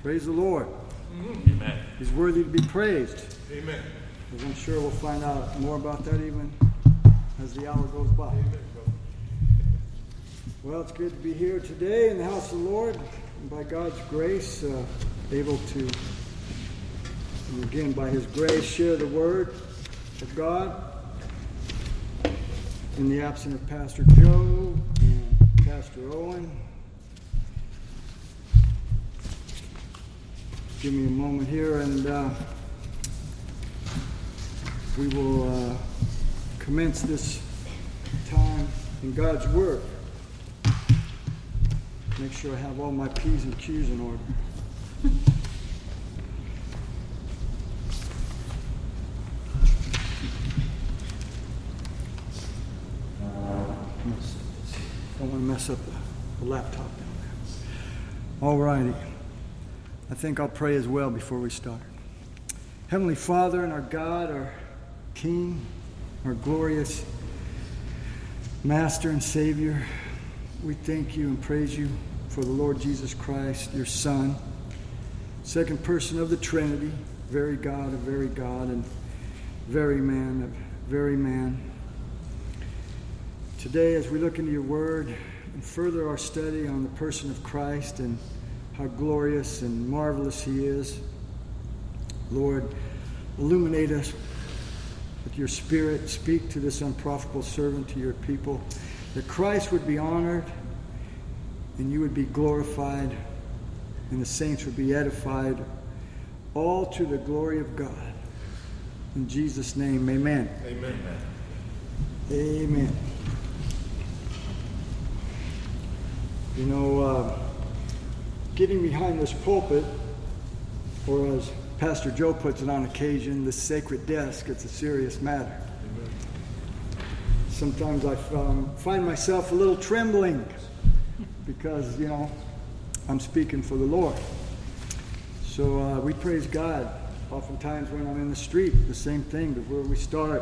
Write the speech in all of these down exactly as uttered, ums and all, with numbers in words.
Praise the Lord. Amen. He's worthy to be praised. Amen. As I'm sure we'll find out more about that even as the hour goes by. Amen. Well, it's good to be here today in the house of the Lord, and by God's grace, uh, able to, and again, by His grace, share the Word of God in the absence of Pastor Joe and Pastor Owen. Give me a moment here, and uh, we will uh, commence this time in God's Word. Make sure I have all my P's and Q's in order. Don't want to mess up the, the laptop down there. All righty. I think I'll pray as well before we start. Heavenly Father and our God, our King, our glorious Master and Savior, we thank you and praise you for the Lord Jesus Christ, your Son, second person of the Trinity, very God of very God and very man of very man. Today, as we look into your word and further our study on the person of Christ and how glorious and marvelous he is, Lord, illuminate us with your Spirit. Speak to this unprofitable servant, to your people, that Christ would be honored and you would be glorified and the saints would be edified, all to the glory of God. In Jesus' name, amen. Amen. Amen. You know, uh, getting behind this pulpit, or as Pastor Joe puts it on occasion, this sacred desk, it's a serious matter. Amen. Sometimes I um, find myself a little trembling because, you know, I'm speaking for the Lord. So uh, we praise God. Oftentimes when I'm in the street, the same thing, before we start,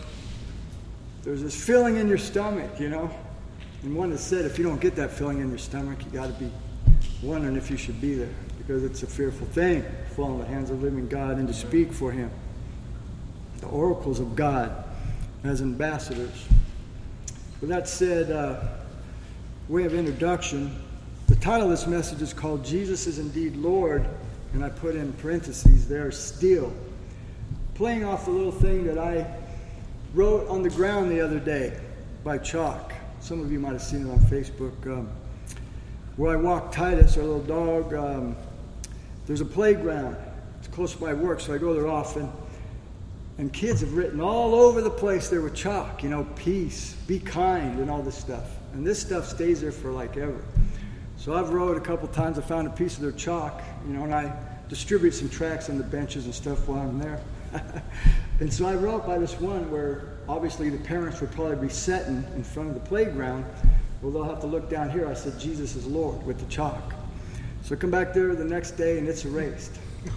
there's this feeling in your stomach, you know. And one has said, if you don't get that feeling in your stomach, you got to be wondering if you should be there, because it's a fearful thing to fall in the hands of the living God and to speak for him. The oracles of God as ambassadors. With that said, uh, way of introduction, the title of this message is called Jesus is Indeed Lord, and I put in parentheses there, still. Playing off a little thing that I wrote on the ground the other day by chalk. Some of you might have seen it on Facebook. Um, where I walk Titus, our little dog, um, there's a playground. It's close to my work, so I go there often. And kids have written all over the place there with chalk, you know, peace, be kind, and all this stuff. And this stuff stays there for like ever. So I've wrote a couple times, I found a piece of their chalk, you know, and I distribute some tracts on the benches and stuff while I'm there. And so I wrote by this one where obviously the parents would probably be sitting in front of the playground. Well, they'll have to look down here. I said, Jesus is Lord, with the chalk. So I come back there the next day and it's erased.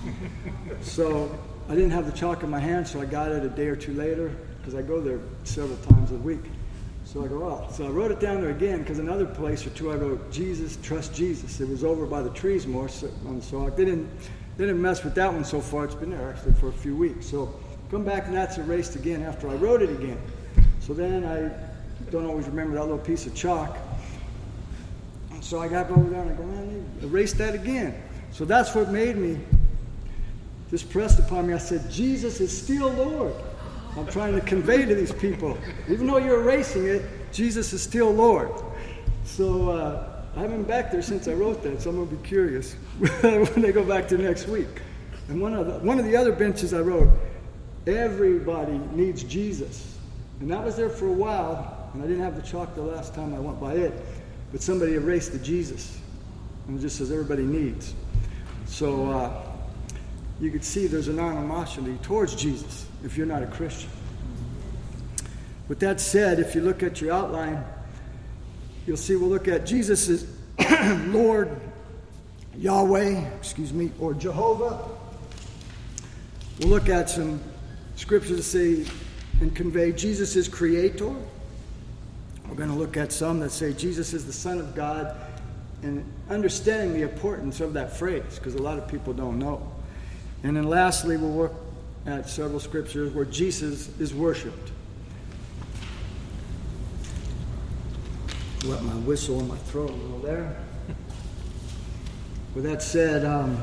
So I didn't have the chalk in my hand, so I got it a day or two later, because I go there several times a week. So I go, oh. So I wrote it down there again, because another place or two I wrote, Jesus, trust Jesus. It was over by the trees more, so, um, so I didn't, didn't mess with that one so far. It's been there actually for a few weeks. So come back and that's erased again after I wrote it again. So then I don't always remember that little piece of chalk. So I got over there and I go, man, they erased that again. So that's what made me, just pressed upon me. I said, Jesus is still Lord. I'm trying to convey to these people, even though you're erasing it, Jesus is still Lord. So uh, I haven't been back there since I wrote that, so I'm going to be curious when they go back to next week. And one of the, one of the other benches I wrote, everybody needs Jesus. And that was there for a while, and I didn't have the chalk the last time I went by it, but somebody erased the Jesus. And it just says everybody needs. So uh, you could see there's an animosity towards Jesus if you're not a Christian. With that said, if you look at your outline, you'll see we'll look at Jesus as Lord, Yahweh, excuse me, or Jehovah. We'll look at some scriptures that say and convey Jesus is Creator. We're going to look at some that say Jesus is the Son of God and understanding the importance of that phrase, because a lot of people don't know. And then lastly, we'll look at several scriptures where Jesus is worshipped. Let my whistle in my throat a little there. With that said, um,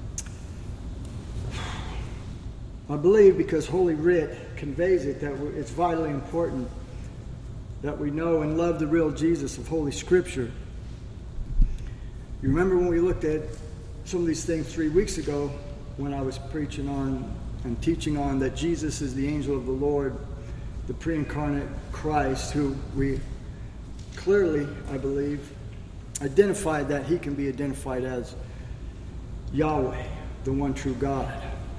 I believe because Holy Writ conveys it, that it's vitally important that we know and love the real Jesus of Holy Scripture. You remember when we looked at some of these things three weeks ago when I was preaching on and teaching on that Jesus is the angel of the Lord, the pre-incarnate Christ, who we clearly, I believe, identified that he can be identified as Yahweh, the one true God.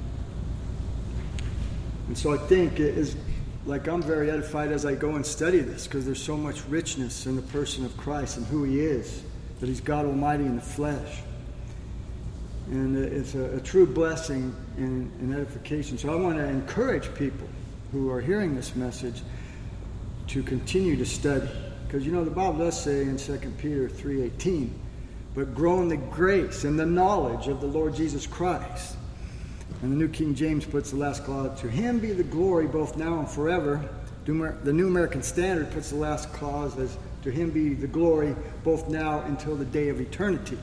And so I think it is like I'm very edified as I go and study this, because there's so much richness in the person of Christ and who he is, that he's God Almighty in the flesh. And it's a, a true blessing and, and edification. So I want to encourage people who are hearing this message to continue to study. Because, you know, the Bible does say in Second Peter three eighteen, but grow in the grace and the knowledge of the Lord Jesus Christ. And the New King James puts the last clause, to him be the glory both now and forever. The New American Standard puts the last clause as, to him be the glory both now until the day of eternity.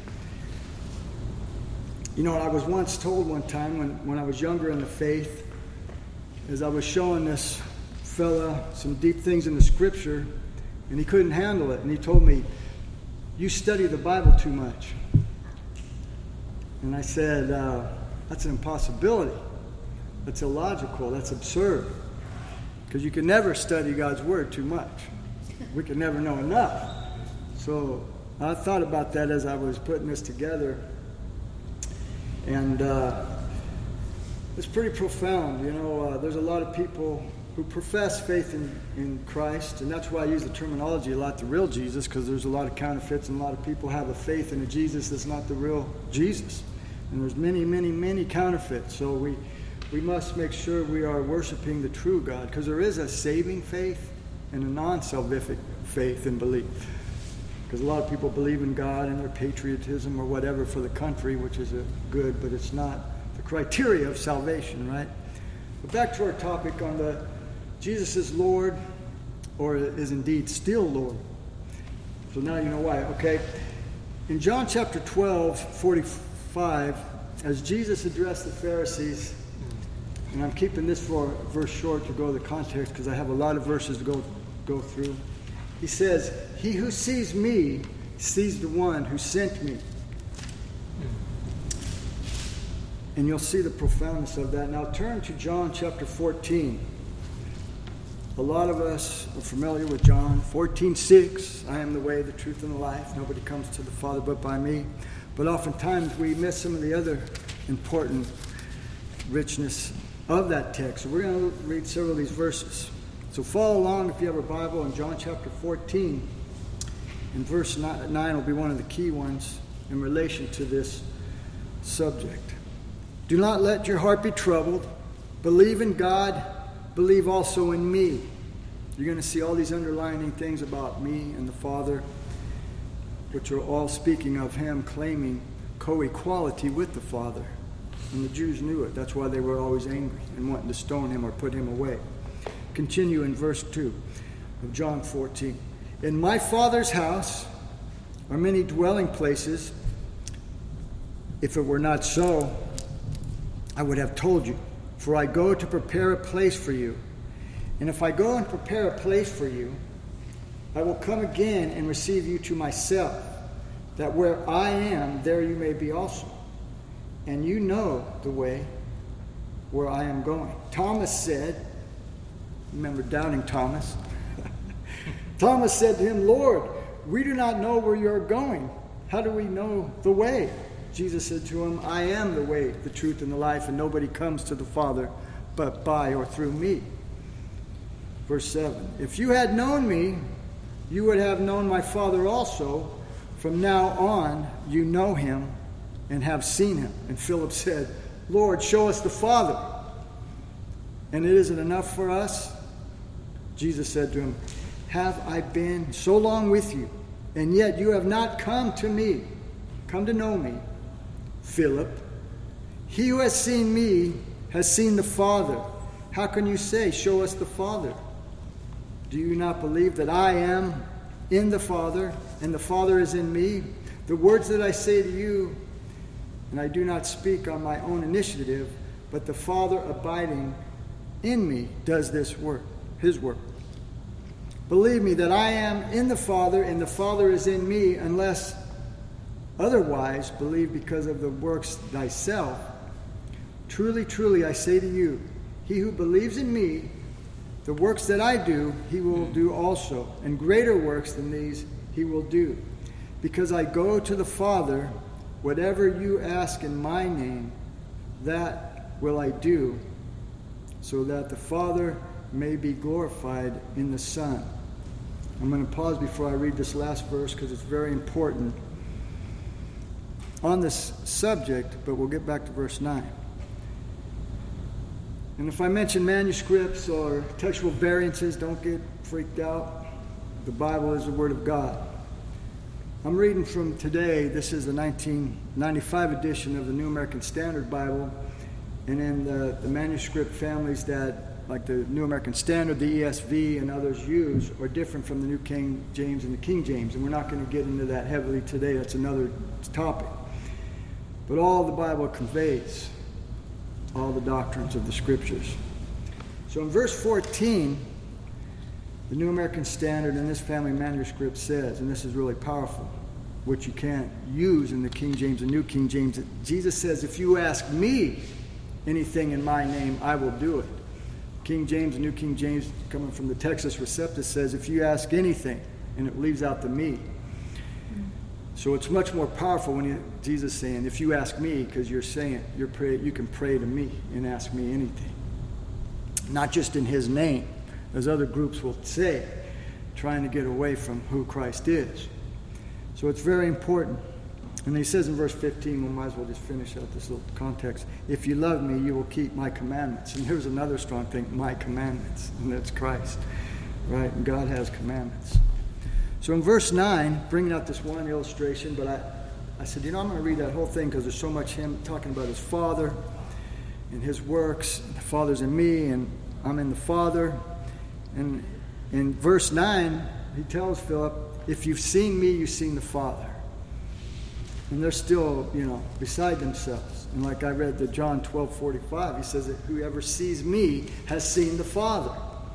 You know, I was once told one time when, when I was younger in the faith, as I was showing this fella some deep things in the Scripture, and he couldn't handle it. And he told me, you study the Bible too much. And I said, uh, that's an impossibility. That's illogical. That's absurd. Because you can never study God's Word too much. We can never know enough. So I thought about that as I was putting this together. And uh, it's pretty profound. You know, uh, there's a lot of people who profess faith in, in Christ, and that's why I use the terminology a lot, the real Jesus, because there's a lot of counterfeits, and a lot of people have a faith in a Jesus that's not the real Jesus. And there's many, many, many counterfeits. So we, we must make sure we are worshiping the true God, because there is a saving faith and a non-salvific faith and belief. Because a lot of people believe in God and their patriotism or whatever for the country, which is a good, but it's not the criteria of salvation, right? But back to our topic on the Jesus is Lord, or is indeed still Lord. So now you know why. Okay. In John chapter twelve, forty-five, as Jesus addressed the Pharisees, and I'm keeping this for verse short to go to the context because I have a lot of verses to go go through. He says, he who sees me sees the one who sent me. And you'll see the profoundness of that. Now turn to John chapter fourteen. A lot of us are familiar with John fourteen six. I am the way, the truth, and the life. Nobody comes to the Father but by me. But oftentimes we miss some of the other important richness of that text. So we're going to read several of these verses. So follow along if you have a Bible in John chapter fourteen. And verse nine will be one of the key ones in relation to this subject. Do not let your heart be troubled. Believe in God. Believe also in me. You're going to see all these underlining things about me and the Father, which are all speaking of him claiming co-equality with the Father. And the Jews knew it. That's why they were always angry and wanting to stone him or put him away. Continue in verse two of John fourteen. In my Father's house are many dwelling places. If it were not so, I would have told you. For I go to prepare a place for you. And if I go and prepare a place for you, I will come again and receive you to myself, that where I am, there you may be also. And you know the way where I am going. Thomas said, remember doubting Thomas? Thomas said to him, Lord, we do not know where you are going. How do we know the way? Jesus said to him, I am the way, the truth, and the life, and nobody comes to the Father but by or through me. Verse seven, if you had known me, you would have known my Father also. From now on, you know him and have seen him. And Philip said, Lord, show us the Father, and it isn't enough for us. Jesus said to him, have I been so long with you, and yet you have not come to me, come to know me, Philip. He who has seen me has seen the Father. How can you say, show us the Father? Do you not believe that I am in the Father, and the Father is in me? The words that I say to you, and I do not speak on my own initiative, but the Father abiding in me does this work, his work. Believe me that I am in the Father, and the Father is in me, unless otherwise believe because of the works thyself. Truly, truly, I say to you, he who believes in me, the works that I do, he will do also, and greater works than these he will do. Because I go to the Father, whatever you ask in my name, that will I do, so that the Father may be glorified in the Son. I'm going to pause before I read this last verse because it's very important on this subject, but we'll get back to verse nine. And if I mention manuscripts or textual variances, don't get freaked out. The Bible is the Word of God. I'm reading from today. This is the nineteen ninety-five edition of the New American Standard Bible. And in the, the manuscript families that, like the New American Standard, the E S V, and others use, are different from the New King James and the King James. And we're not going to get into that heavily today. That's another topic. But all the Bible conveys all the doctrines of the Scriptures. So in verse fourteen, the New American Standard in this family manuscript says, and this is really powerful, which you can't use in the King James and New King James. Jesus says, if you ask me anything in my name, I will do it. King James and New King James, coming from the Texas Receptus, says, if you ask anything, and it leaves out the me. So it's much more powerful when you, Jesus is saying, if you ask me, because you're saying, you're pray, you can pray to me and ask me anything. Not just in his name, as other groups will say, trying to get away from who Christ is. So it's very important. And he says in verse fifteen, we might as well just finish out this little context. If you love me, you will keep my commandments. And here's another strong thing, my commandments. And that's Christ, right? And God has commandments. So in verse nine, bringing out this one illustration, but I, I said, you know, I'm going to read that whole thing because there's so much him talking about his Father and his works. The Father's in me, and I'm in the Father. And in verse nine, he tells Philip, if you've seen me, you've seen the Father. And they're still, you know, beside themselves. And like I read the John twelve forty-five, he says that whoever sees me has seen the Father.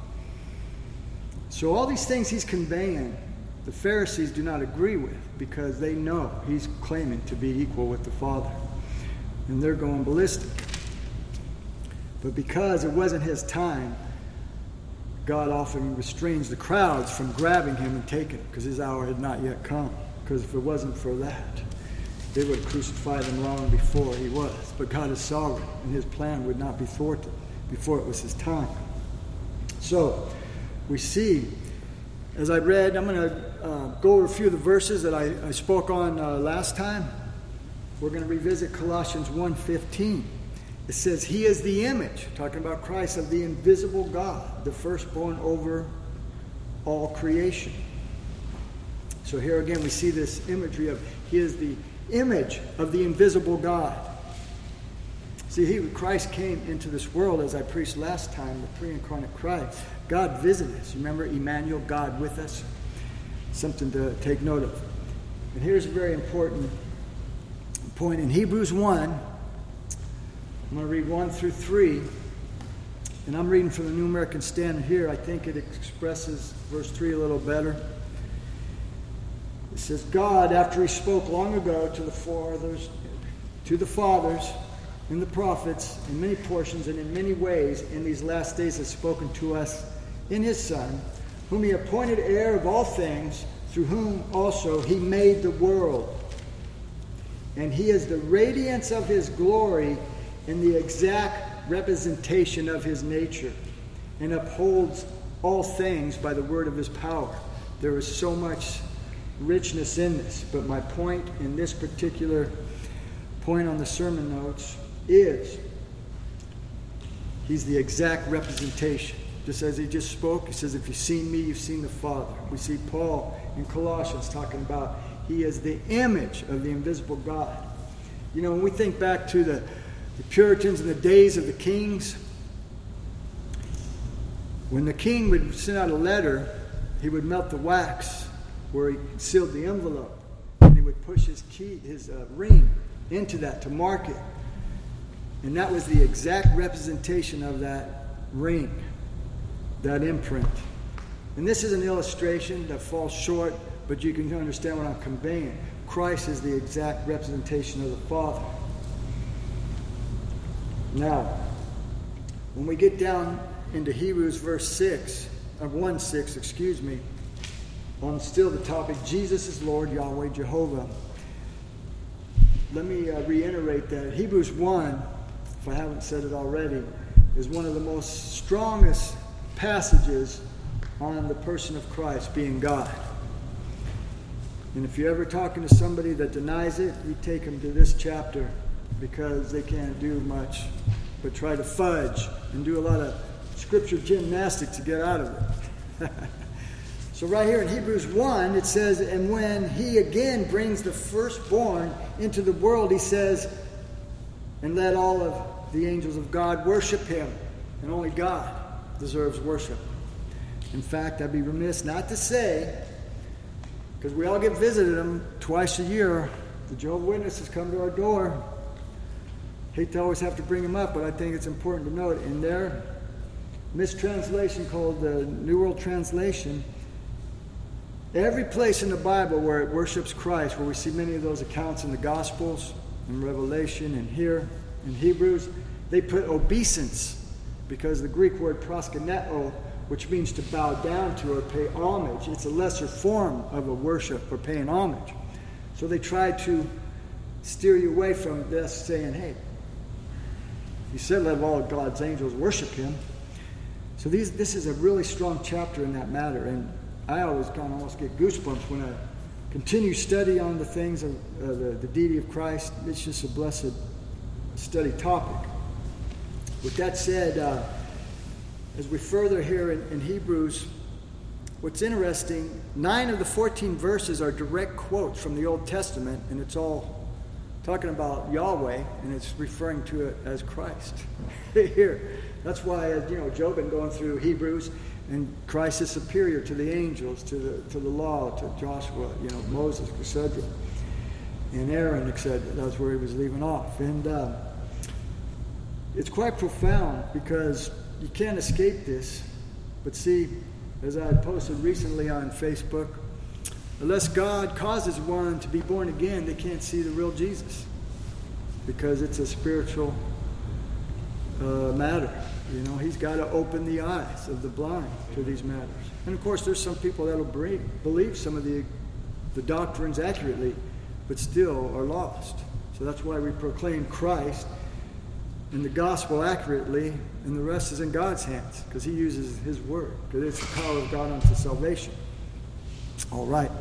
So all these things he's conveying, the Pharisees do not agree with because they know he's claiming to be equal with the Father. And they're going ballistic. But because it wasn't his time, God often restrains the crowds from grabbing him and taking him because his hour had not yet come. Because if it wasn't for that, they would have crucified him long before he was. But God is sovereign, and his plan would not be thwarted before it was his time. So, we see, as I read, I'm going to uh, go over a few of the verses that I, I spoke on uh, last time. We're going to revisit Colossians one fifteen. It says, he is the image, talking about Christ, of the invisible God, the firstborn over all creation. So here again we see this imagery of he is the image of the invisible God. See, he, Christ came into this world, as I preached last time, the pre-incarnate Christ. God visited us. Remember, Emmanuel, God with us? Something to take note of. And here's a very important point. In Hebrews one, I'm going to read one through three. And I'm reading from the New American Standard here. I think it expresses verse three a little better. It says, God, after he spoke long ago to the fathers, to the fathers and the prophets in many portions and in many ways in these last days has spoken to us in his Son, whom he appointed heir of all things, through whom also he made the world. And he is the radiance of his glory and the exact representation of his nature, and upholds all things by the word of his power. There is so much richness in this, but my point in this particular point on the sermon notes is he's the exact representation. Just as he just spoke, he says, if you've seen me, you've seen the Father. We see Paul in Colossians talking about he is the image of the invisible God. You know, when we think back to the, the Puritans in the days of the kings, when the king would send out a letter, he would melt the wax where he sealed the envelope, and he would push his key, his uh, ring into that to mark it. And that was the exact representation of that ring, that imprint. And this is an illustration that falls short, but you can understand what I'm conveying. Christ is the exact representation of the Father. Now, when we get down into Hebrews verse six, or one six, excuse me, on still the topic, Jesus is Lord, Yahweh, Jehovah. Let me uh, reiterate that Hebrews one, if I haven't said it already, is one of the most strongest passages on the person of Christ being God. And if you're ever talking to somebody that denies it, you take them to this chapter, because they can't do much but try to fudge and do a lot of scripture gymnastics to get out of it. So right here in Hebrews one, it says, and when he again brings the firstborn into the world, he says, and let all of the angels of God worship him. And only God deserves worship. In fact, I'd be remiss not to say, because we all get visited them twice a year, the Jehovah's Witnesses come to our door. Hate to always have to bring them up, but I think it's important to note, in their mistranslation called the New World Translation, every place in the Bible where it worships Christ, where we see many of those accounts in the Gospels, in Revelation, and here in Hebrews, they put obeisance, because the Greek word proskuneo, which means to bow down to or pay homage, it's a lesser form of a worship or paying homage. So they try to steer you away from this, saying, hey, he said let all of God's angels worship him. So these, this is a really strong chapter in that matter, and I always kind of almost get goosebumps when I continue study on the things of uh, the, the deity of Christ. It's just a blessed study topic. With that said, uh, as we further here in, in Hebrews, what's interesting, nine of the fourteen verses are direct quotes from the Old Testament, and it's all talking about Yahweh, and it's referring to it as Christ. Here, that's why, you know, Job been going through Hebrews, and Christ is superior to the angels, to the to the law, to Joshua, you know, Moses, et cetera, and Aaron, et cetera. That's where he was leaving off, and uh, it's quite profound, because you can't escape this. But see, as I had posted recently on Facebook, unless God causes one to be born again, they can't see the real Jesus, because it's a spiritual uh, matter. You know, he's got to open the eyes of the blind to these matters. And of course, there's some people that will believe some of the, the doctrines accurately, but still are lost. So that's why we proclaim Christ and the gospel accurately, and the rest is in God's hands, because he uses his word, because it's the power of God unto salvation. All right.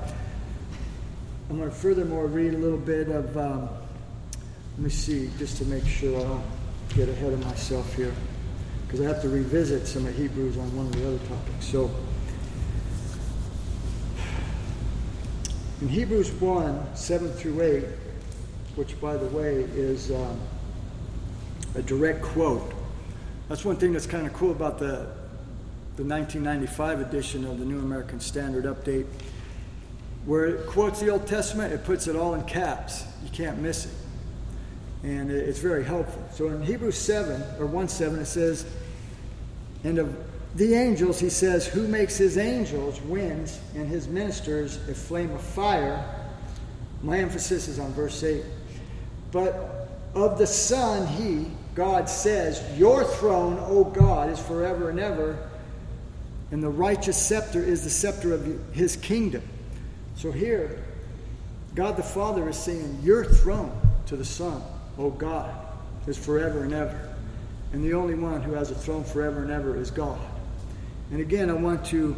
I'm going to furthermore read a little bit of, um, let me see, just to make sure I don't get ahead of myself here, because I have to revisit some of Hebrews on one of the other topics. So, in Hebrews one, seven through eight, which, by the way, is um, a direct quote. That's one thing that's kind of cool about the, the nineteen ninety-five edition of the New American Standard Update, where it quotes the Old Testament, it puts it all in caps. You can't miss it. And it's very helpful. So in Hebrews seven, or one seven, it says, and of the angels, he says, who makes his angels winds and his ministers a flame of fire. My emphasis is on verse eight. But of the Son, he, God, says, your throne, O God, is forever and ever, and the righteous scepter is the scepter of his kingdom. So here, God the Father is saying, your throne to the Son, O God, is forever and ever. And the only one who has a throne forever and ever is God. And again, I want to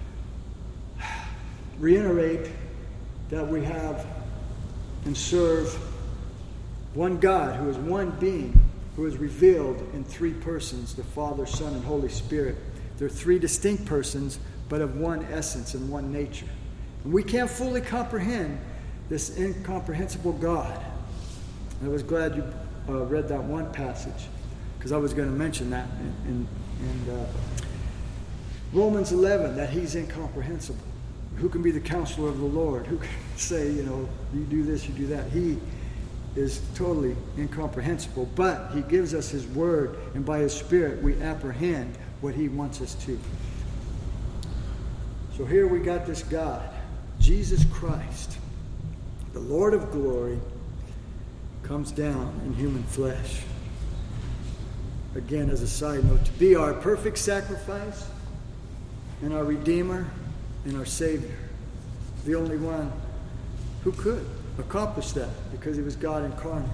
reiterate that we have and serve one God who is one being, who is revealed in three persons, the Father, Son, and Holy Spirit. They're three distinct persons, but of one essence and one nature. And we can't fully comprehend this incomprehensible God. I was glad you uh, read that one passage, because I was going to mention that in, in, in uh, Romans eleven, that he's incomprehensible. Who can be the counselor of the Lord? Who can say, you know, you do this, you do that? He is totally incomprehensible, but he gives us his word, and by his Spirit we apprehend what he wants us to. So here we got this God, Jesus Christ, the Lord of glory, comes down in human flesh. Again, as a side note, to be our perfect sacrifice and our Redeemer and our Savior. The only one who could accomplish that, because he was God incarnate.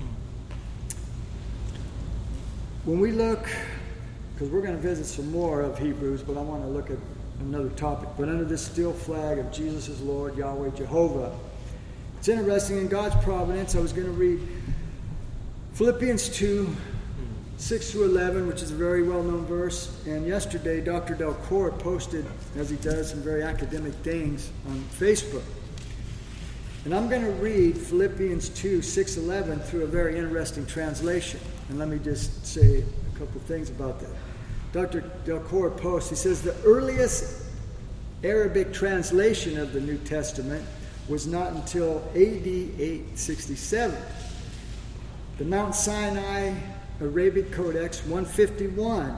When we look, because we're going to visit some more of Hebrews, but I want to look at another topic. But under this still flag of Jesus is Lord, Yahweh, Jehovah, it's interesting, in God's providence, I was going to read Philippians two, six through eleven, which is a very well-known verse. And yesterday, Doctor Delcourt posted, as he does, some very academic things on Facebook. And I'm going to read Philippians two, six, eleven through a very interesting translation. And let me just say a couple things about that. Doctor Delcourt posts, he says, the earliest Arabic translation of the New Testament was not until A D eight sixty-seven. The Mount Sinai Arabic Codex one fifty-one.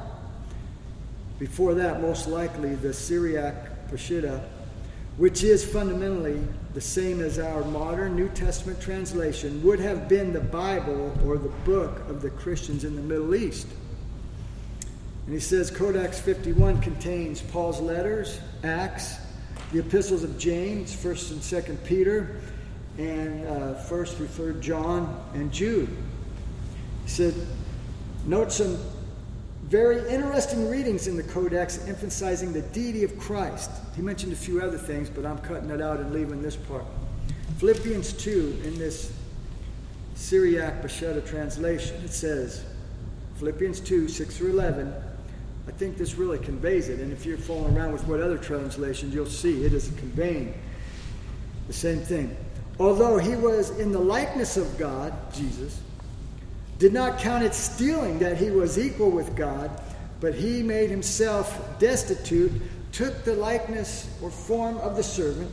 Before that, most likely, the Syriac Peshitta, which is fundamentally the same as our modern New Testament translation, would have been the Bible or the book of the Christians in the Middle East. And he says Codex fifty-one contains Paul's letters, Acts, the epistles of James, First and Second Peter, and uh, First through Third John and Jude. He said, note some very interesting readings in the Codex emphasizing the deity of Christ. He mentioned a few other things, but I'm cutting it out and leaving this part. Philippians two, in this Syriac Peshitta translation, it says, Philippians two, six through eleven, I think this really conveys it. And if you're following around with what other translations, you'll see it is conveying the same thing. Although he was in the likeness of God, Jesus, did not count it stealing that he was equal with God, but he made himself destitute, took the likeness or form of the servant,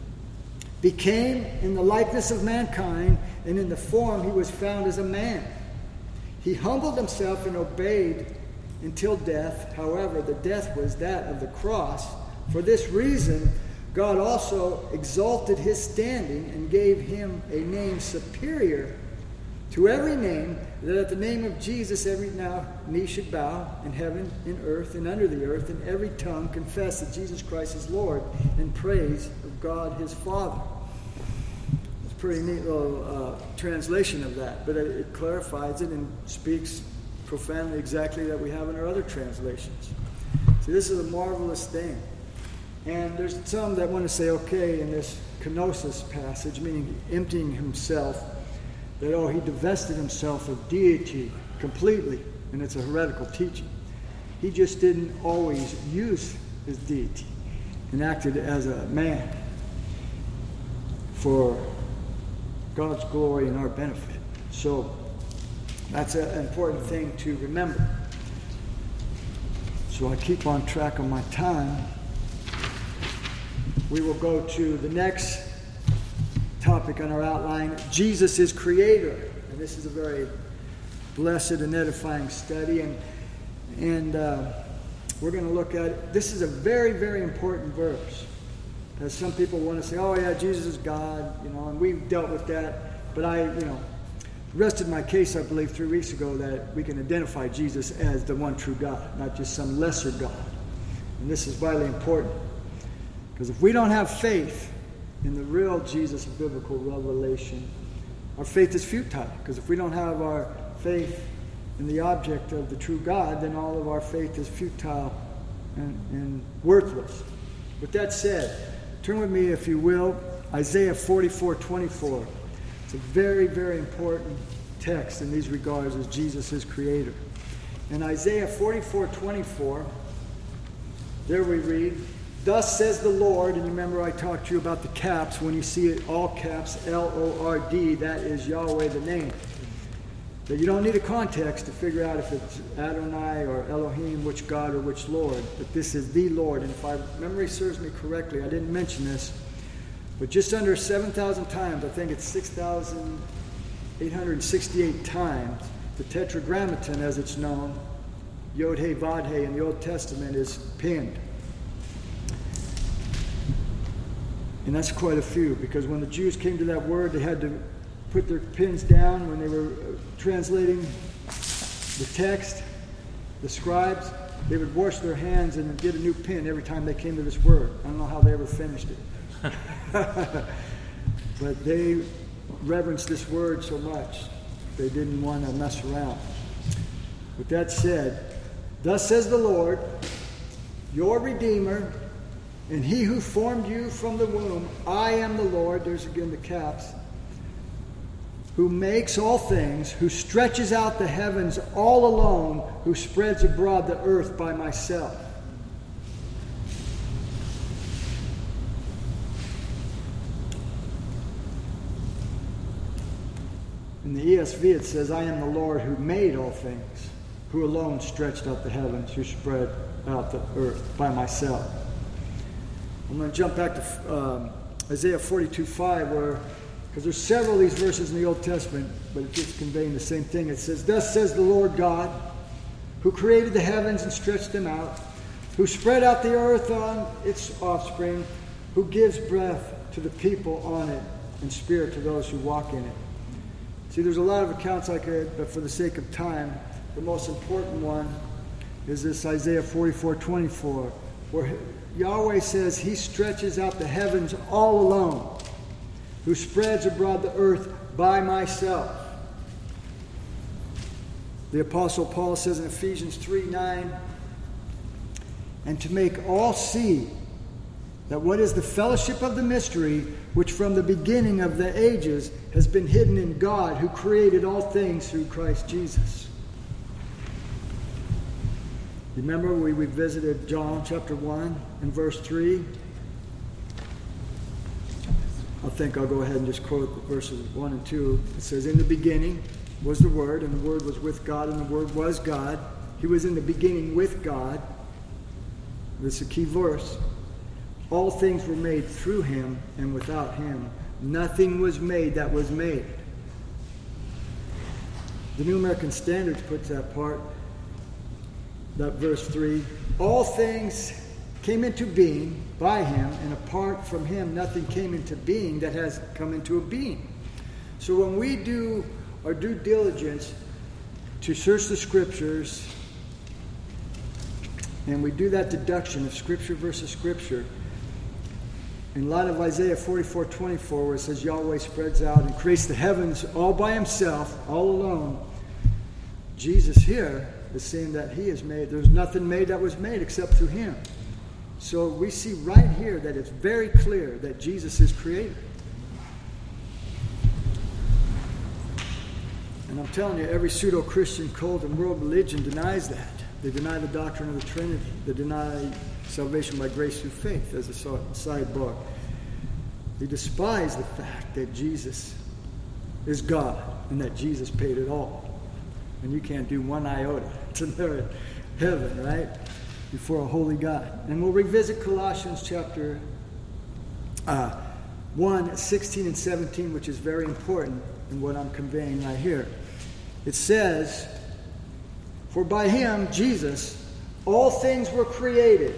became in the likeness of mankind, and in the form he was found as a man. He humbled himself and obeyed until death. However, the death was that of the cross. For this reason, God also exalted his standing and gave him a name superior to every name, that at the name of Jesus every now knee should bow, in heaven, in earth, and under the earth, and every tongue confess that Jesus Christ is Lord, in praise of God his Father. It's a pretty neat little uh, translation of that, but it, it clarifies it and speaks profoundly exactly that we have in our other translations. See, this is a marvelous thing. And there's some that want to say, okay, in this kenosis passage, meaning emptying himself, that, oh, he divested himself of deity completely, and it's a heretical teaching. He just didn't always use his deity and acted as a man for God's glory and our benefit. So that's an important thing to remember. So I keep on track of my time. We will go to the next topic on our outline. Jesus is creator. And this is a very blessed and edifying study. And, and uh, we're going to look at it. This is a very, very important verse. As some people want to say, oh yeah, Jesus is God, you know, and we've dealt with that. But I, you know, rested my case, I believe, three weeks ago that we can identify Jesus as the one true God, not just some lesser God. And this is vitally important. Because if we don't have faith in the real Jesus of biblical revelation, our faith is futile. Because if we don't have our faith in the object of the true God, then all of our faith is futile and, and worthless. With that said, turn with me, if you will, Isaiah forty-four twenty-four. It's a very, very important text in these regards as Jesus is creator. In Isaiah forty-four twenty-four, there we read, Thus says the Lord, and you remember I talked to you about the caps. When you see it all caps, L O R D, that is Yahweh the name. But you don't need a context to figure out if it's Adonai or Elohim, which God or which Lord. But this is the Lord. And if my memory serves me correctly, I didn't mention this, but just under seven thousand times, I think it's six thousand eight hundred sixty-eight times, the Tetragrammaton, as it's known, Yod-He, Vod-He, in the Old Testament is pinned. And that's quite a few, because when the Jews came to that word, they had to put their pins down when they were translating the text. The scribes, they would wash their hands and get a new pin every time they came to this word. I don't know how they ever finished it. But they reverenced this word so much, they didn't want to mess around. With that said, thus says the Lord, your Redeemer, and he who formed you from the womb. I am the Lord, there's again the caps, who makes all things, who stretches out the heavens all alone, who spreads abroad the earth by myself. In the E S V it says, I am the Lord who made all things, who alone stretched out the heavens, who spread out the earth by myself. I'm going to jump back to um, Isaiah forty-two five, where, because there's several of these verses in the Old Testament, but it's just conveying the same thing. It says, thus says the Lord God, who created the heavens and stretched them out, who spread out the earth on its offspring, who gives breath to the people on it and spirit to those who walk in it. See, there's a lot of accounts I could, but for the sake of time, the most important one is this Isaiah forty-four twenty-four, where Yahweh says he stretches out the heavens all alone, who spreads abroad the earth by myself. The Apostle Paul says in Ephesians three nine, and to make all see that what is the fellowship of the mystery, which from the beginning of the ages has been hidden in God, who created all things through Christ Jesus. Remember we, we visited John chapter one and verse three? I think I'll go ahead and just quote verses one and two. It says, in the beginning was the Word, and the Word was with God, and the Word was God. He was in the beginning with God. This is a key verse. All things were made through him, and without him nothing was made that was made. The New American Standard puts that part, that verse three, all things came into being by him, and apart from him nothing came into being that has come into a being. So when we do our due diligence to search the Scriptures, and we do that deduction of Scripture versus Scripture, in light of Isaiah forty-four twenty-four, where it says Yahweh spreads out and creates the heavens all by himself, all alone, Jesus here is saying that he is made. There's nothing made that was made except through him. So we see right here that it's very clear that Jesus is creator. And I'm telling you, every pseudo-Christian cult and world religion denies that. They deny the doctrine of the Trinity. They deny salvation by grace through faith, as a sidebar. They despise the fact that Jesus is God and that Jesus paid it all. And you can't do one iota to merit heaven, right? Before a holy God. And we'll revisit Colossians chapter uh, one, sixteen and seventeen, which is very important in what I'm conveying right here. It says, for by him, Jesus, all things were created,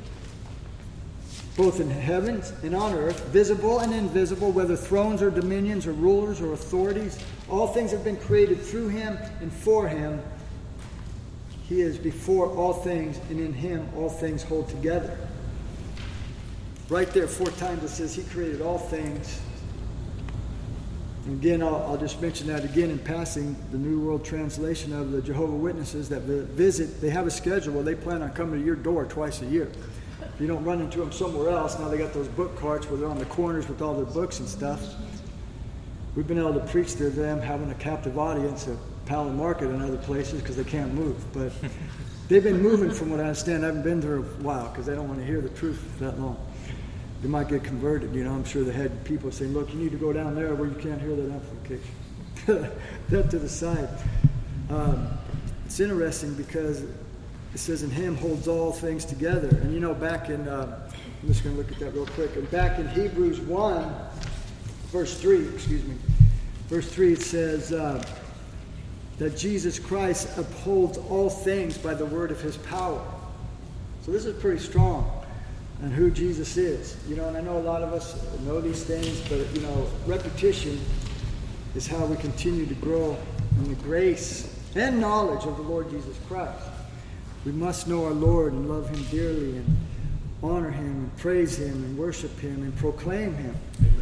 both in heaven and on earth, visible and invisible, whether thrones or dominions or rulers or authorities. All things have been created through him and for him. He is before all things, and in him all things hold together. Right there, four times it says he created all things. And again, I'll, I'll just mention that again in passing. The New World Translation of the Jehovah's Witnesses that visit, they have a schedule where they plan on coming to your door twice a year. If you don't run into them somewhere else, now they got those book carts where they're on the corners with all their books and stuff. We've been able to preach to them, having a captive audience at Powell Market and other places because they can't move. But they've been moving from what I understand. I haven't been there a while because they don't want to hear the truth that long. They might get converted. You know, I'm sure they had people saying, look, you need to go down there where you can't hear that amplification. That to the side. Um, it's interesting because it says in him holds all things together. And you know, back in, uh, I'm just going to look at that real quick. And back in Hebrews one, verse three, excuse me, verse three, it says uh, that Jesus Christ upholds all things by the word of his power. So this is pretty strong on who Jesus is. You know, and I know a lot of us know these things, but, you know, repetition is how we continue to grow in the grace and knowledge of the Lord Jesus Christ. We must know our Lord and love him dearly and honor him and praise him and worship him and proclaim him.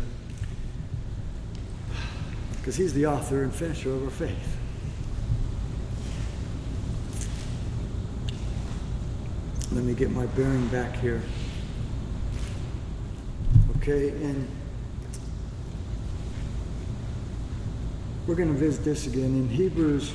Because he's the author and finisher of our faith. Let me get my bearing back here. Okay, and we're going to visit this again in Hebrews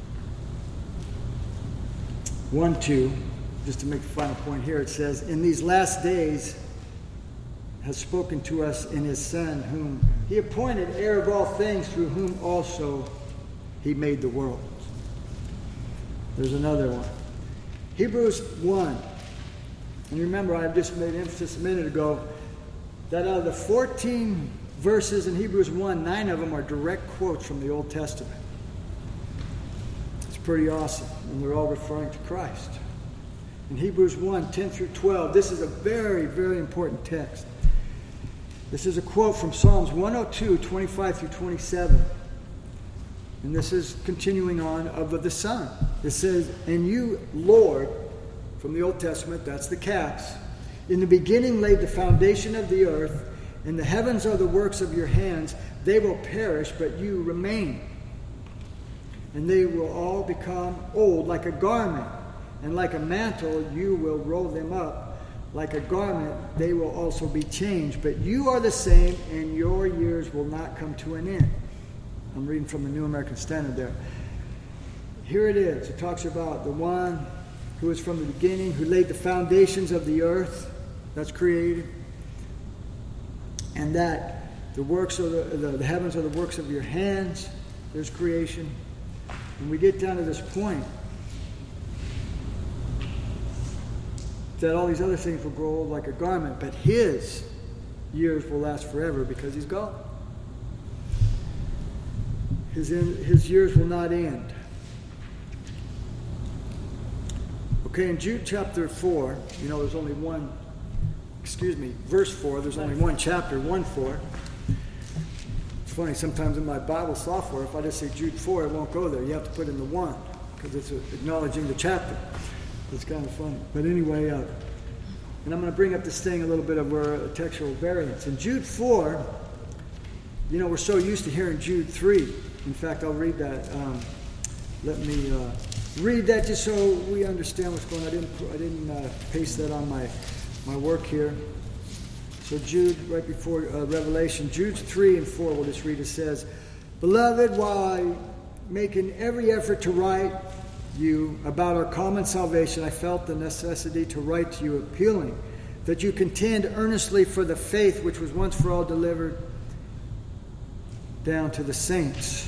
one two. Just to make the final point here, it says, in these last days has spoken to us in his Son, whom he appointed heir of all things, through whom also he made the world. There's another one. Hebrews one. And remember, I just made emphasis a minute ago that out of the fourteen verses in Hebrews one, nine of them are direct quotes from the Old Testament. It's pretty awesome. And they're all referring to Christ. In Hebrews one, ten through twelve, this is a very, very important text. This is a quote from Psalms one oh two, twenty-five through twenty-seven. And this is continuing on of the Son. It says, and you, Lord, from the Old Testament, that's the caps, in the beginning laid the foundation of the earth, and the heavens are the works of your hands. They will perish, but you remain. And they will all become old like a garment, and like a mantle you will roll them up. Like a garment they will also be changed. But you are the same, and your years will not come to an end. I'm reading from the New American Standard there. Here it is. It talks about the one who is from the beginning, who laid the foundations of the earth that's created, and that the works of the, the, the heavens are the works of your hands. There's creation. When we get down to this point, that all these other things will grow old like a garment, but his years will last forever because he's God. His, in, his years will not end. Okay, in Jude chapter four, you know, there's only one, excuse me, verse four, there's only one chapter, one four. It's funny, sometimes in my Bible software, if I just say Jude four, it won't go there. You have to put in the one, because it's acknowledging the chapter. It's kind of funny. But anyway, uh, and I'm going to bring up this thing a little bit of where a textual variance. In Jude four, you know, we're so used to hearing Jude three. In fact, I'll read that. Um, let me uh, read that just so we understand what's going on. I didn't, I didn't uh, paste that on my, my work here. So Jude, right before uh, Revelation, Jude three and four, we'll just read. It says, Beloved, while I making every effort to write you about our common salvation, I felt the necessity to write to you, appealing that you contend earnestly for the faith which was once for all delivered down to the saints.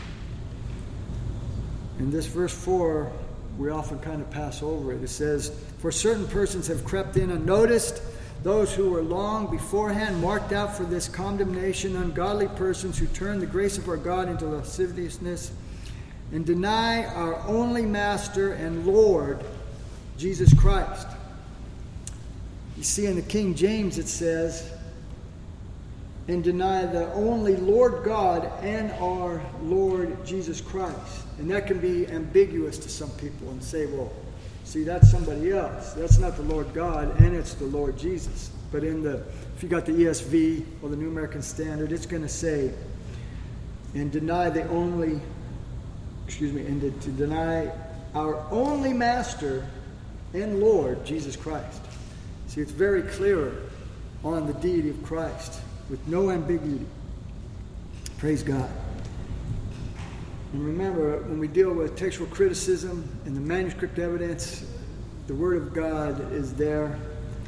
In this verse four, we often kind of pass over it. It says, For certain persons have crept in unnoticed, those who were long beforehand marked out for this condemnation, ungodly persons who turn the grace of our God into lasciviousness and deny our only Master and Lord, Jesus Christ. You see, in the King James it says, and deny the only Lord God and our Lord Jesus Christ. And that can be ambiguous to some people and say, well, see, that's somebody else. That's not the Lord God, and it's the Lord Jesus. But in the, if you got the E S V or the New American Standard, it's going to say, and deny the only, excuse me, and to, to deny our only Master and Lord, Jesus Christ. See, it's very clear on the deity of Christ with no ambiguity. Praise God. And remember, when we deal with textual criticism and the manuscript evidence, the Word of God is there,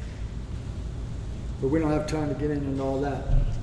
but we don't have time to get into all that.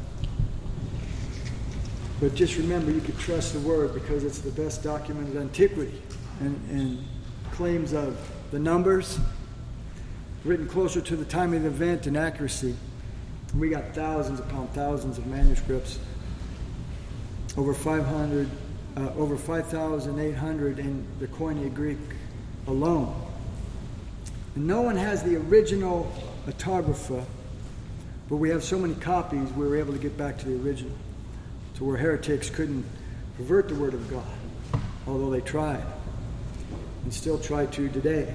But just remember, you can trust the Word because it's the best documented antiquity, and, and claims of the numbers written closer to the time of the event and accuracy. We got thousands upon thousands of manuscripts, over five hundred. Uh, over five thousand eight hundred in the Koine Greek alone. And no one has the original autographa, but we have so many copies we were able to get back to the original, to where heretics couldn't pervert the Word of God, although they tried, and still try to today.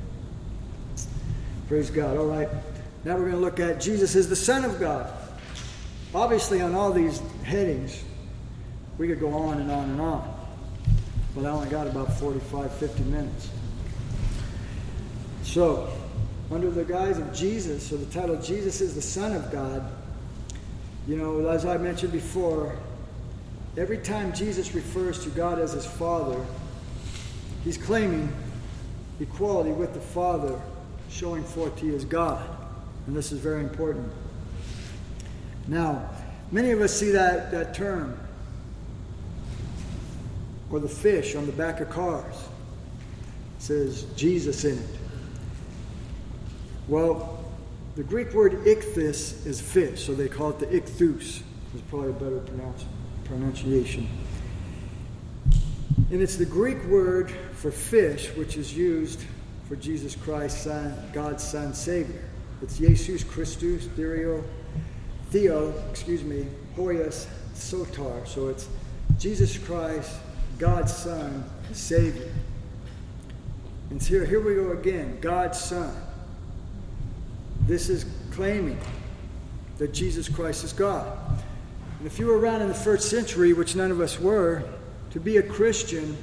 Praise God. All right, now we're going to look at Jesus is the Son of God. Obviously, on all these headings, we could go on and on and on, but I only got about forty-five, fifty minutes. So, under the guise of Jesus, or the title Jesus is the Son of God, you know, as I mentioned before, every time Jesus refers to God as his Father, he's claiming equality with the Father, showing forth he is God. And this is very important. Now, many of us see that, that term, or the fish on the back of cars. It says Jesus in it. Well, the Greek word ichthys is fish, so they call it the ichthus. It's probably a better pronounce, pronunciation. And it's the Greek word for fish, which is used for Jesus Christ, Son, God's Son, Savior. It's Jesus Christus, Theo, Theo, excuse me, Hoios Soter. So it's Jesus Christ, God's Son, Savior. And so here, here we go again, God's Son. This is claiming that Jesus Christ is God. And if you were around in the first century, which none of us were, to be a Christian,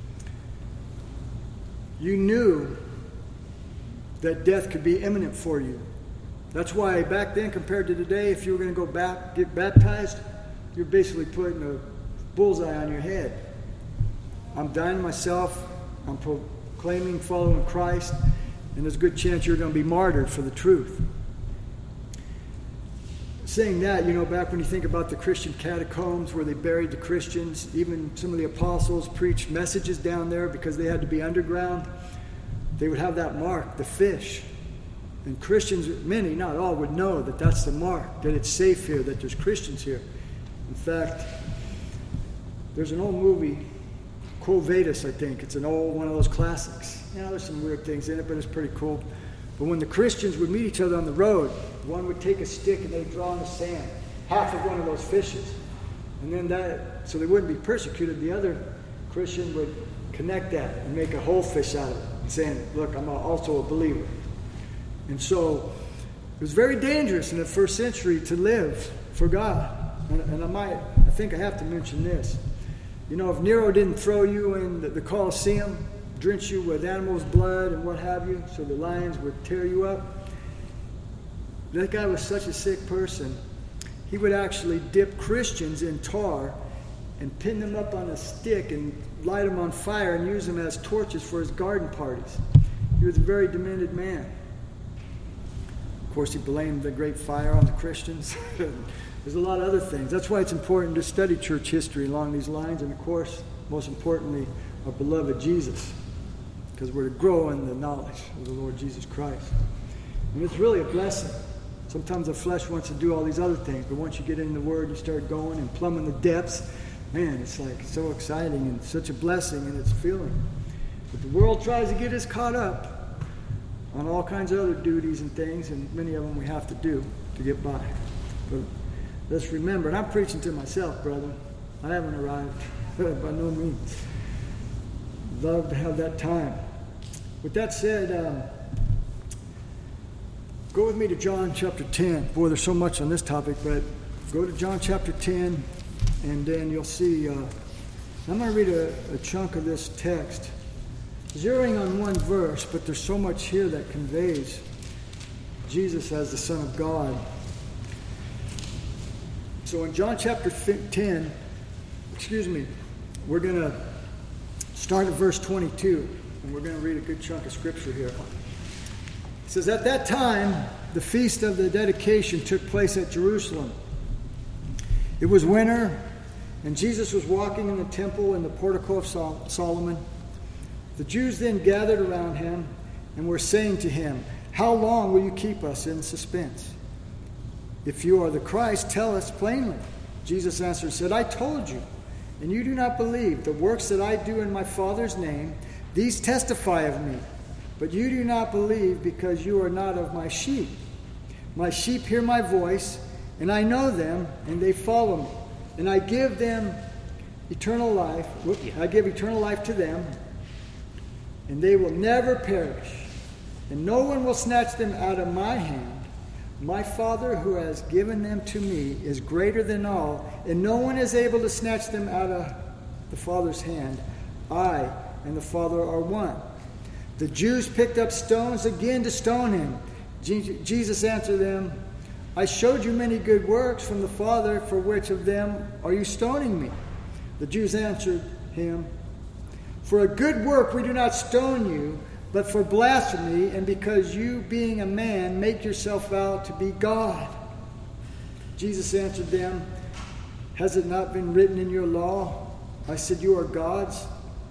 you knew that death could be imminent for you. That's why back then, compared to today, if you were going to go back, get baptized, you're basically putting a bullseye on your head. I'm dying myself, I'm proclaiming, following Christ, and there's a good chance you're going to be martyred for the truth. Saying that, you know, back when you think about the Christian catacombs where they buried the Christians, even some of the apostles preached messages down there because they had to be underground. They would have that mark, the fish. And Christians, many, not all, would know that that's the mark, that it's safe here, that there's Christians here. In fact, there's an old movie, Quo Vadis, I think. It's an old one of those classics. You know, there's some weird things in it, but it's pretty cool. But when the Christians would meet each other on the road, one would take a stick and they'd draw in the sand, half of one of those fishes. And then that, so they wouldn't be persecuted, the other Christian would connect that and make a whole fish out of it, saying, look, I'm also a believer. And so it was very dangerous in the first century to live for God. And, and I might, I think I have to mention this. You know, if Nero didn't throw you in the, the Colosseum, drench you with animals' blood and what have you, so the lions would tear you up, that guy was such a sick person, he would actually dip Christians in tar and pin them up on a stick and light them on fire and use them as torches for his garden parties. He was a very demented man. Of course, he blamed the great fire on the Christians. There's a lot of other things. That's why it's important to study church history along these lines, and of course, most importantly, our beloved Jesus, because we're to grow in the knowledge of the Lord Jesus Christ. And it's really a blessing. Sometimes the flesh wants to do all these other things, but once you get in the Word, you start going and plumbing the depths, man, it's like so exciting and such a blessing in its feeling. But the world tries to get us caught up on all kinds of other duties and things, and many of them we have to do to get by. But let's remember, and I'm preaching to myself, brother, I haven't arrived by no means. Love to have that time. With that said, um, go with me to John chapter ten. Boy, there's so much on this topic, but go to John chapter ten, and then you'll see. Uh, I'm going to read a, a chunk of this text, zeroing on one verse, but there's so much here that conveys Jesus as the Son of God. So in John chapter ten, excuse me, we're going to Start at verse twenty-two, and we're going to read a good chunk of scripture here. It says, "At that time, the feast of the dedication took place at Jerusalem. It was winter, and Jesus was walking in the temple in the portico of Sol- Solomon. The Jews then gathered around him and were saying to him, 'How long will you keep us in suspense? If you are the Christ, tell us plainly.' Jesus answered and said, 'I told you, and you do not believe. The works that I do in my Father's name, these testify of me. But you do not believe because you are not of my sheep. My sheep hear my voice, and I know them, and they follow me. And I give them eternal life. Whoop, I give eternal life to them, and they will never perish. And no one will snatch them out of my hand. My Father who has given them to me is greater than all, and no one is able to snatch them out of the Father's hand. I and the Father are one.' The Jews picked up stones again to stone him. Jesus answered them, 'I showed you many good works from the Father. For which of them are you stoning me?' The Jews answered him, 'For a good work we do not stone you, but for blasphemy, and because you, being a man, make yourself out to be God.' Jesus answered them, 'Has it not been written in your law, I said you are gods?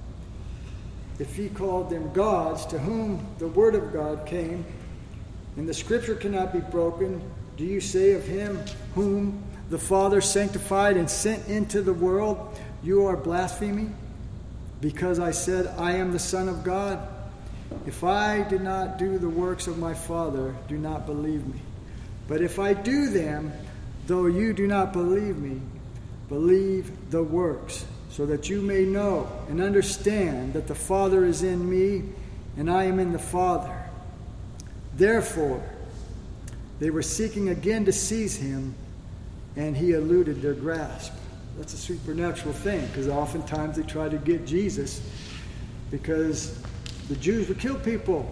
If he called them gods, to whom the word of God came, and the scripture cannot be broken, do you say of him whom the Father sanctified and sent into the world, you are blaspheming? Because I said, I am the Son of God? If I did not do the works of my Father, do not believe me. But if I do them, though you do not believe me, believe the works, so that you may know and understand that the Father is in me, and I am in the Father." Therefore, they were seeking again to seize him, and he eluded their grasp. That's a supernatural thing, because oftentimes they try to get Jesus because the Jews would kill people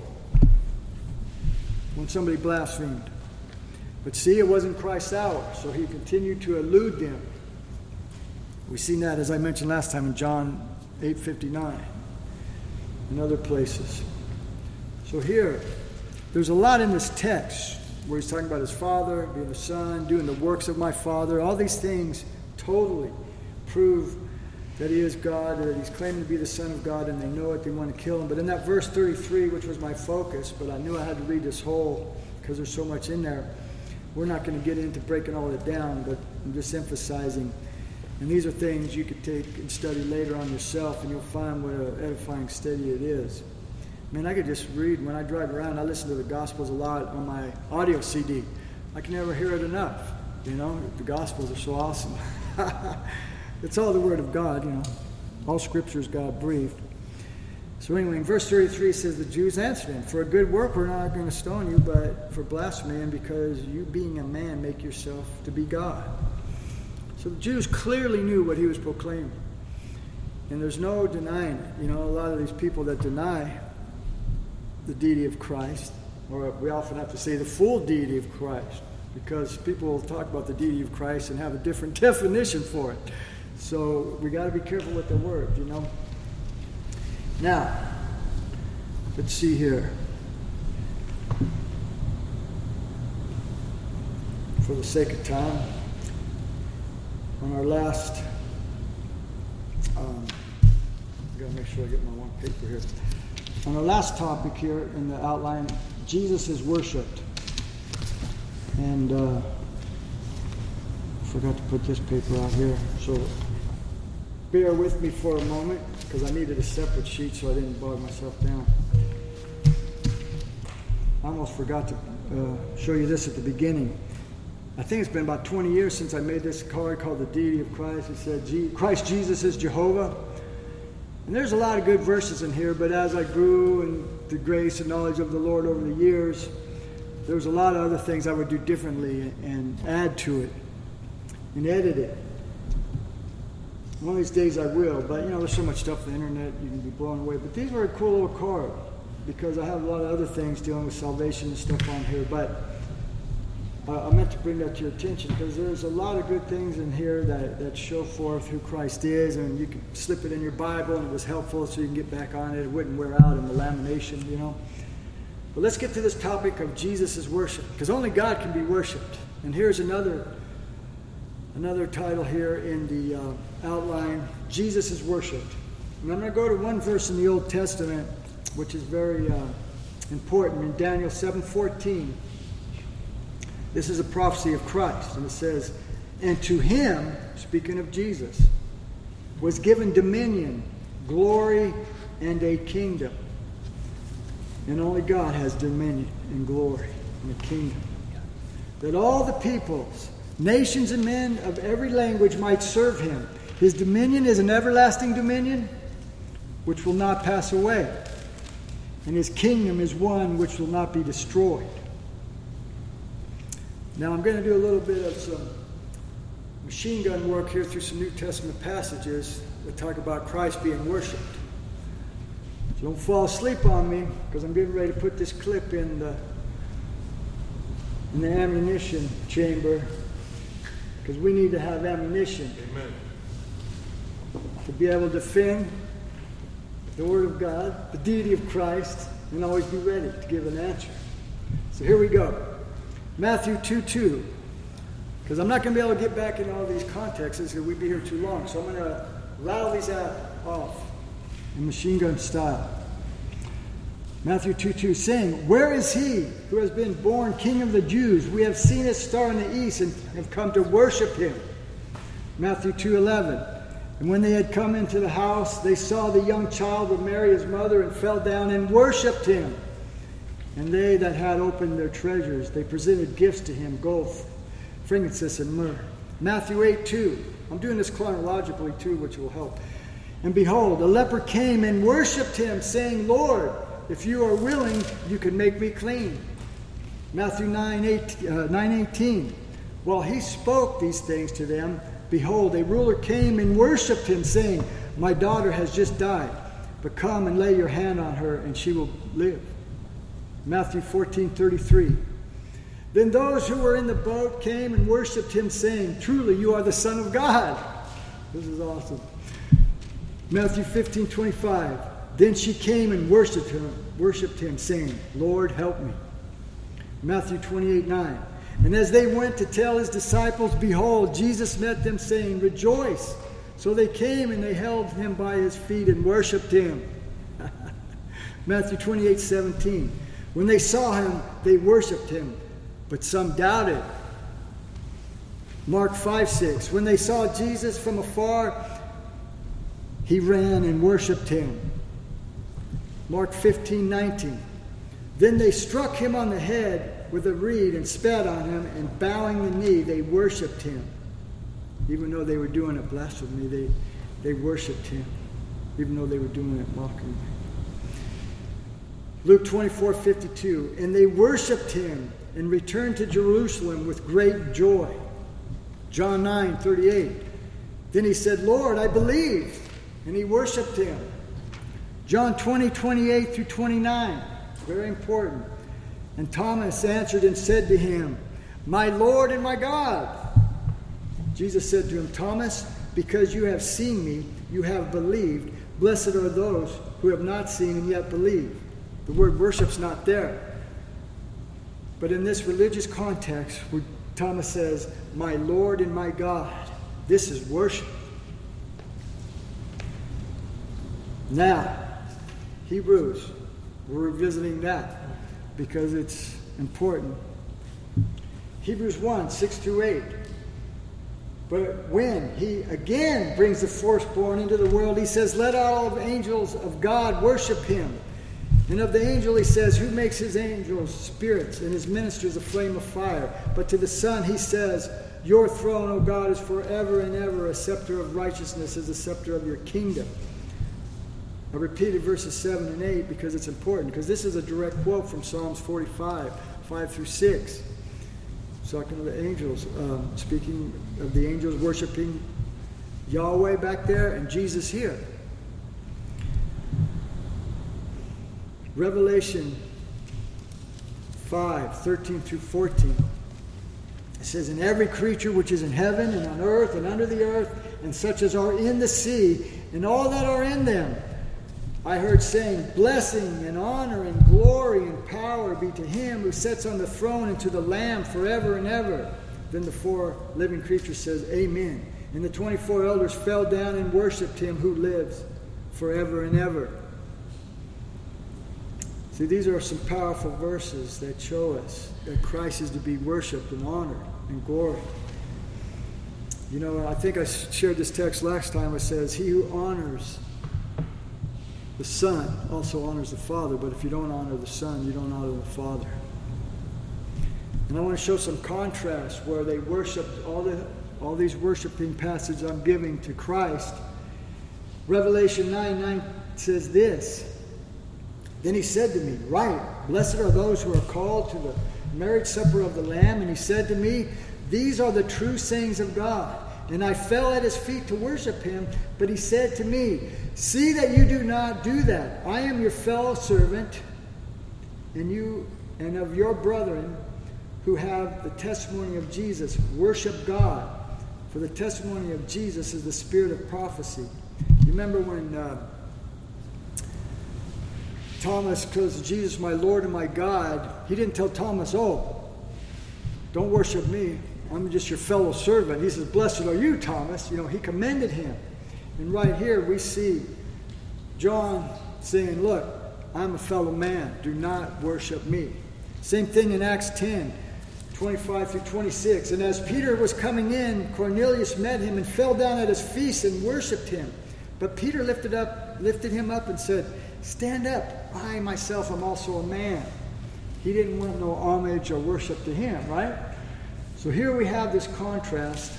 when somebody blasphemed. But see, it wasn't Christ's hour, so he continued to elude them. We've seen that, as I mentioned last time, in John eight fifty-nine and other places. So here, there's a lot in this text where he's talking about his Father, being the Son, doing the works of my Father. All these things totally prove that he is God, that he's claiming to be the Son of God, and they know it, they want to kill him. But in that verse thirty-three, which was my focus, but I knew I had to read this whole because there's so much in there. We're not going to get into breaking all of it down, but I'm just emphasizing. And these are things you could take and study later on yourself, and you'll find what an edifying study it is. Man, I could just read. When I drive around, I listen to the Gospels a lot on my audio C D. I can never hear it enough. You know, the Gospels are so awesome. It's all the Word of God, you know. All Scripture is God-breathed. So anyway, in verse thirty-three, it says, the Jews answered him, "For a good work we're not going to stone you, but for blasphemy, and because you, being a man, make yourself to be God." So the Jews clearly knew what he was proclaiming. And there's no denying it. You know, a lot of these people that deny the deity of Christ, or we often have to say the full deity of Christ, because people will talk about the deity of Christ and have a different definition for it. So we got to be careful with the word, you know. Now, let's see here. For the sake of time, on our last, um, I gotta make sure I get my one paper here. On our last topic here in the outline, Jesus is worshipped. And uh, I forgot to put this paper out here. So bear with me for a moment, because I needed a separate sheet so I didn't bog myself down. I almost forgot to uh, show you this at the beginning. I think it's been about twenty years since I made this card called The Deity of Christ. It said, Christ Jesus is Jehovah. And there's a lot of good verses in here, but as I grew in the grace and knowledge of the Lord over the years, there was a lot of other things I would do differently and add to it and edit it. One of these days I will, but you know, there's so much stuff on the internet, you can be blown away. But these are a cool little card, because I have a lot of other things dealing with salvation and stuff on here. But I meant to bring that to your attention because there's a lot of good things in here that, that show forth who Christ is, and you can slip it in your Bible, and it was helpful so you can get back on it. It wouldn't wear out in the lamination, you know. But let's get to this topic of Jesus' worship, because only God can be worshipped. And here's another another title here in the uh, outline: Jesus is worshipped. And I'm going to go to one verse in the Old Testament, which is very uh, important, in Daniel seven fourteen. This is a prophecy of Christ, and it says, "And to him," speaking of Jesus, "was given dominion, glory, and a kingdom." And only God has dominion and glory and a kingdom. "That all the peoples, nations, and men of every language might serve him. His dominion is an everlasting dominion which will not pass away, and his kingdom is one which will not be destroyed." Now I'm going to do a little bit of some machine gun work here through some New Testament passages that talk about Christ being worshipped. So don't fall asleep on me, because I'm getting ready to put this clip in the in the ammunition chamber, because we need to have ammunition. Amen. To be able to defend the Word of God, the deity of Christ, and always be ready to give an answer. So here we go. Matthew two two, because I'm not going to be able to get back in all these contexts because we'd be here too long. So I'm going to rattle these out off in machine gun style. Matthew two two, saying, "Where is he who has been born King of the Jews? We have seen his star in the east and have come to worship him." Matthew two eleven, "And when they had come into the house, they saw the young child with Mary his mother, and fell down and worshipped him. And they that had opened their treasures, they presented gifts to him, gold, frankincense, and myrrh." Matthew eight two. I'm doing this chronologically too, which will help. "And behold, a leper came and worshipped him, saying, Lord, if you are willing, you can make me clean." Matthew nine eighteen. "While he spoke these things to them, behold, a ruler came and worshipped him, saying, My daughter has just died, but come and lay your hand on her, and she will live." Matthew fourteen thirty-three. "Then those who were in the boat came and worshipped him, saying, Truly you are the Son of God." This is awesome. Matthew fifteen twenty-five. "Then she came and worshipped him, worshipped him, saying, Lord, help me." Matthew twenty-eight nine. "And as they went to tell his disciples, behold, Jesus met them, saying, Rejoice. So they came and they held him by his feet and worshipped him." Matthew twenty-eight seventeen. "When they saw him, they worshipped him, but some doubted." Mark five six. "When they saw Jesus from afar, he ran and worshipped him." Mark fifteen nineteen. "Then they struck him on the head with a reed and spat on him, and bowing the knee, they worshipped him." Even though they were doing a blasphemy, they, they worshipped him, even though they were doing it mockingly. Luke twenty-four fifty-two. "And they worshipped him and returned to Jerusalem with great joy." John nine thirty-eight. "Then he said, Lord, I believe," and he worshipped him. John twenty twenty-eight through twenty-nine. Very important. "And Thomas answered and said to him, My Lord and my God." Jesus said to him, "Thomas, because you have seen me, you have believed. Blessed are those who have not seen and yet believe." The word worship's not there. But in this religious context, where Thomas says, "My Lord and my God," this is worship. Now, Hebrews, we're revisiting that because it's important. Hebrews one, six through eight. "But when he again brings the firstborn into the world, he says, Let all the angels of God worship him. And of the angel he says, Who makes his angels spirits and his ministers a flame of fire? But to the Son he says, Your throne, O God, is forever and ever. A scepter of righteousness is the scepter of your kingdom." I repeated verses seven and eight because it's important, because this is a direct quote from Psalms forty-five, five through six. Talking of the angels, um, speaking of the angels worshiping Yahweh back there and Jesus here. Revelation five, thirteen through fourteen. says, and every creature which is in heaven and on earth and under the earth, and such as are in the sea, and all that are in them, I heard saying, blessing and honor and glory and power be to him who sits on the throne and to the Lamb forever and ever. Then the four living creatures says, Amen. And the twenty-four elders fell down and worshipped him who lives forever and ever. See, these are some powerful verses that show us that Christ is to be worshipped and honored and glorified. You know, I think I shared this text last time. It says, he who honors the Son also honors the Father, but if you don't honor the Son, you don't honor the Father. And I want to show some contrast where they worshiped all the all these worshiping passages I'm giving to Christ. Revelation nine nine says this. Then he said to me, Write, blessed are those who are called to the marriage supper of the Lamb. And he said to me, These are the true sayings of God. And I fell at his feet to worship him. But he said to me, See that you do not do that. I am your fellow servant, and you and of your brethren who have the testimony of Jesus. Worship God, for the testimony of Jesus is the spirit of prophecy. You remember when uh, Thomas calls Jesus my Lord and my God, he didn't tell Thomas, oh, don't worship me. I'm just your fellow servant. He says, blessed are you, Thomas. You know, he commended him. And right here we see John saying, look, I'm a fellow man. Do not worship me. Same thing in Acts ten, twenty-five through twenty-six. And as Peter was coming in, Cornelius met him and fell down at his feet and worshipped him. But Peter lifted up, lifted him up and said, Stand up. I myself am also a man. He didn't want no homage or worship to him, right? So here we have this contrast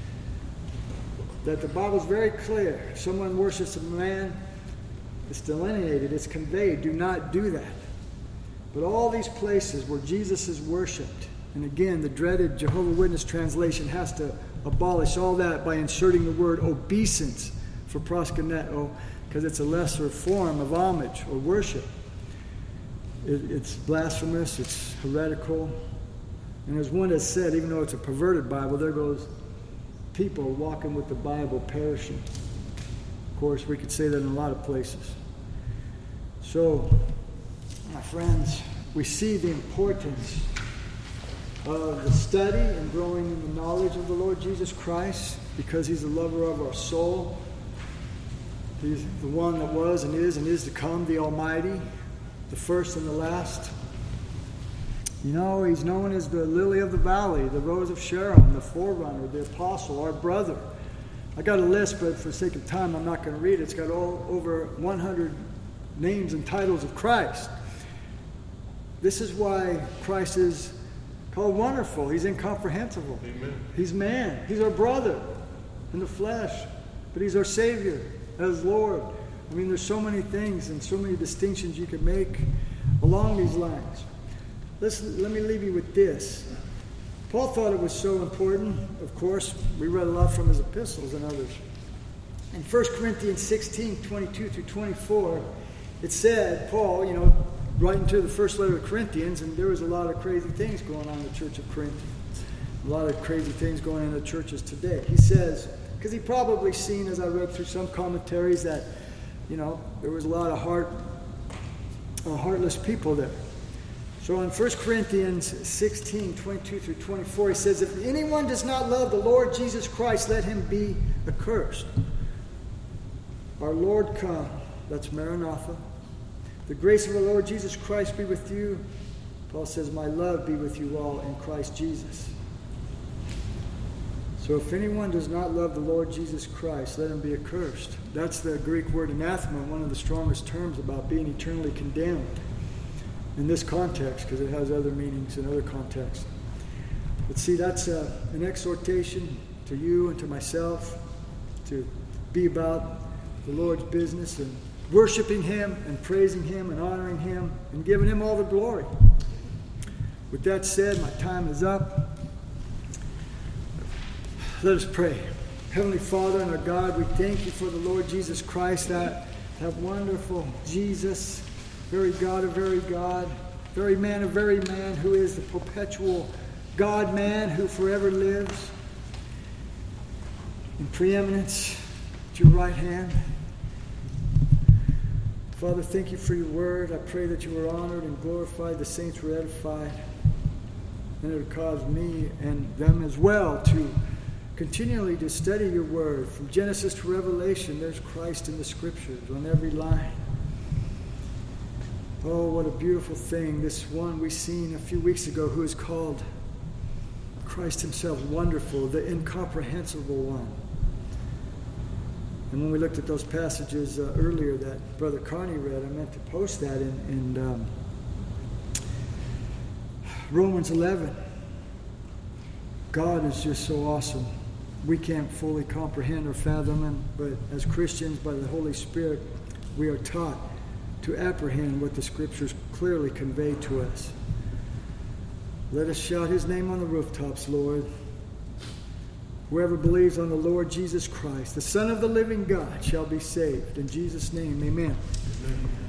that the Bible's very clear. If someone worships a man, it's delineated, it's conveyed. Do not do that. But all these places where Jesus is worshipped, and again, the dreaded Jehovah's Witness translation has to abolish all that by inserting the word obeisance for proskuneo, because it's a lesser form of homage or worship. It, it's blasphemous, it's heretical. And as one has said, even though it's a perverted Bible, there goes people walking with the Bible perishing. Of course, we could say that in a lot of places. So, my friends, we see the importance of the study and growing in the knowledge of the Lord Jesus Christ, because he's the lover of our soul. He's the one that was and is and is to come, the Almighty, the first and the last. You know, he's known as the lily of the valley, the rose of Sharon, the forerunner, the apostle, our brother. I got a list, but for the sake of time, I'm not going to read it. It's got all over one hundred names and titles of Christ. This is why Christ is called wonderful. He's incomprehensible. Amen. He's man. He's our brother in the flesh, but he's our Savior as Lord. I mean, there's so many things and so many distinctions you can make along these lines. Listen, let me leave you with this. Paul thought it was so important. Of course, we read a lot from his epistles and others. In First Corinthians sixteen, twenty-two through twenty-four, it said, Paul, you know, writing to the first letter of Corinthians, and there was a lot of crazy things going on in the church of Corinth. A lot of crazy things going on in the churches today. He says, because he probably seen, as I read through some commentaries, that, you know, there was a lot of heart, uh, heartless people there. So in First Corinthians sixteen, twenty-two through twenty-four, he says, if anyone does not love the Lord Jesus Christ, let him be accursed. Our Lord come. That's Maranatha. The grace of our Lord Jesus Christ be with you. Paul says, my love be with you all in Christ Jesus. So if anyone does not love the Lord Jesus Christ, let him be accursed. That's the Greek word anathema, one of the strongest terms about being eternally condemned in this context, because it has other meanings in other contexts. But see, that's uh, an exhortation to you and to myself to be about the Lord's business and worshiping him and praising him and honoring him and giving him all the glory. With that said, my time is up. Let us pray. Heavenly Father and our God, we thank you for the Lord Jesus Christ, that, that wonderful Jesus, very God of very God, very man of very man, who is the perpetual God-man who forever lives in preeminence at your right hand. Father, thank you for your word. I pray that you were honored and glorified, the saints were edified, and it would cause me and them as well to continually to study your word. From Genesis to Revelation, there's Christ in the scriptures on every line. Oh, what a beautiful thing. This one we seen a few weeks ago who is called Christ himself, wonderful, the incomprehensible one. And when we looked at those passages uh, earlier that Brother Carney read, I meant to post that in, in um, Romans eleven. God is just so awesome. We can't fully comprehend or fathom him, but as Christians, by the Holy Spirit, we are taught to apprehend what the Scriptures clearly convey to us. Let us shout his name on the rooftops, Lord. Whoever believes on the Lord Jesus Christ, the Son of the living God, shall be saved. In Jesus' name, amen. Amen.